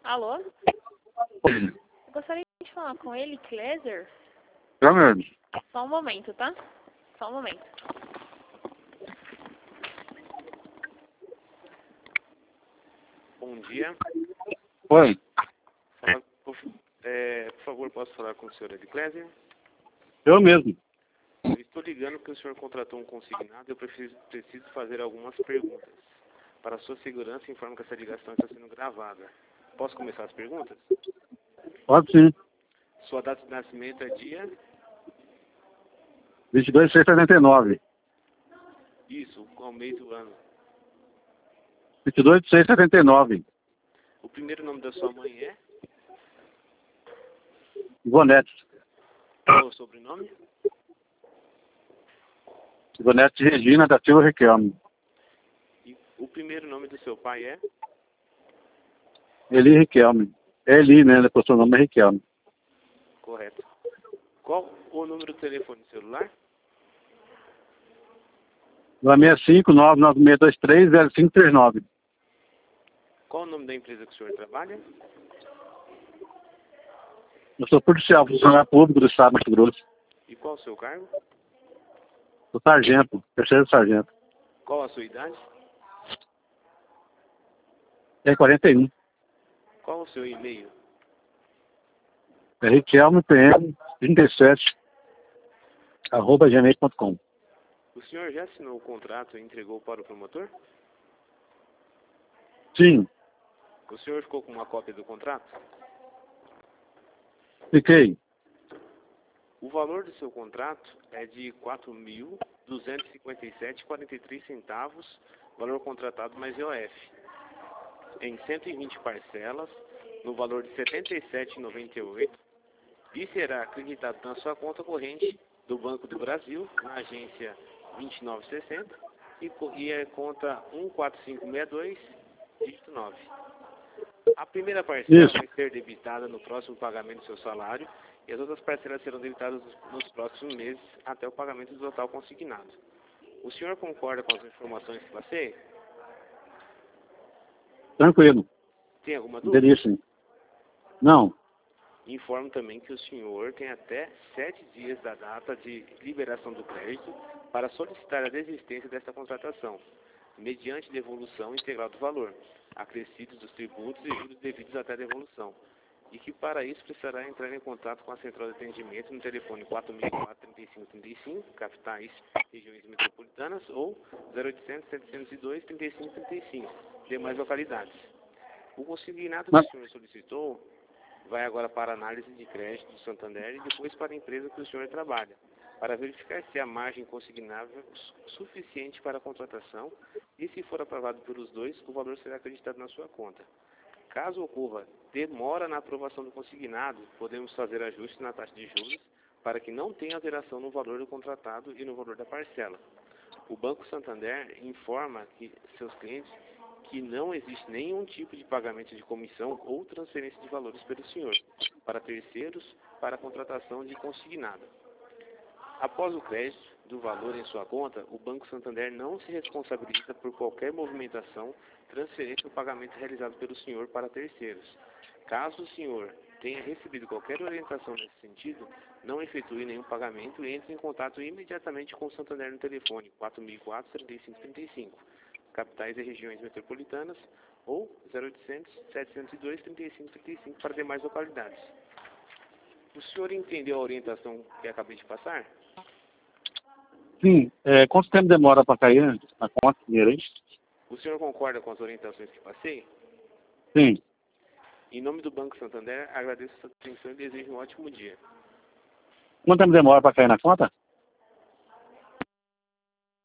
Alô? Eu gostaria de falar com ele, Cléser. Eu mesmo. Só um momento, tá? Só um momento. Bom dia. Oi. Por favor, posso falar com o senhor Ediclésia? Eu mesmo. Eu estou ligando porque o senhor contratou um consignado e eu preciso fazer algumas perguntas. Para a sua segurança, informo que essa ligação está sendo gravada. Posso começar as perguntas? Pode sim. Sua data de nascimento é dia? 22/6/79. Isso, qual mês do ano? 22/6/79. O primeiro nome da sua mãe é? Ivonete. Qual é o sobrenome? Ivonete Regina da Silva Riquelme. E o primeiro nome do seu pai é? Eli Riquelme. Eli, né? Depois seu nome é Riquelme. Correto. Qual o número do telefone celular? 965-99623-0539. Qual o nome da empresa que o senhor trabalha? Eu sou policial, funcionário público do Estado de Mato Grosso. E qual o seu cargo? Sou sargento, terceiro sargento. Qual a sua idade? É 41. Qual o seu e-mail? É Riquelme PM 37 @gmail.com. O senhor já assinou o contrato e entregou para o promotor? Sim, O senhor ficou com uma cópia do contrato? fiquei. O valor do seu contrato é de R$ 4.257,43, valor contratado mais IOF, em 120 parcelas, no valor de R$ 77,98, e será acreditado na sua conta corrente do Banco do Brasil, na agência 2960, e a conta 14562, dígito 9. A primeira parcela vai ser debitada no próximo pagamento do seu salário e as outras parcelas serão debitadas nos próximos meses até o pagamento do total consignado. O senhor concorda com as informações que passei? Tranquilo. Tem alguma dúvida? Belíssimo. Não. Informo também que o senhor tem até 7 dias da data de liberação do crédito para solicitar a desistência desta contratação, mediante devolução integral do valor, acrescidos dos tributos e juros devidos até a devolução, e que para isso precisará entrar em contato com a central de atendimento no telefone 4004-3535, capitais, regiões metropolitanas, ou 0800-702-3535, demais localidades. O consignado que o senhor solicitou vai agora para a análise de crédito do Santander e depois para a empresa que o senhor trabalha, para verificar se a margem consignável é suficiente para a contratação e, se for aprovado pelos dois, o valor será acreditado na sua conta. Caso ocorra demora na aprovação do consignado, podemos fazer ajustes na taxa de juros para que não tenha alteração no valor do contratado e no valor da parcela. O Banco Santander informa que seus clientes que não existe nenhum tipo de pagamento de comissão ou transferência de valores pelo senhor, para terceiros, para a contratação de consignado. Após o crédito do valor em sua conta, o Banco Santander não se responsabiliza por qualquer movimentação, transferência ou pagamento realizado pelo senhor para terceiros. Caso o senhor tenha recebido qualquer orientação nesse sentido, não efetue nenhum pagamento e entre em contato imediatamente com o Santander no telefone 4004-3535, capitais e regiões metropolitanas, ou 0800-702-3535 para demais localidades. O senhor entendeu a orientação que acabei de passar? Sim. Quanto tempo demora para cair a conta dinheiro aí? O senhor concorda com as orientações que passei? Sim. Em nome do Banco Santander, agradeço a sua atenção e desejo um ótimo dia. Quanto tempo demora para cair na conta?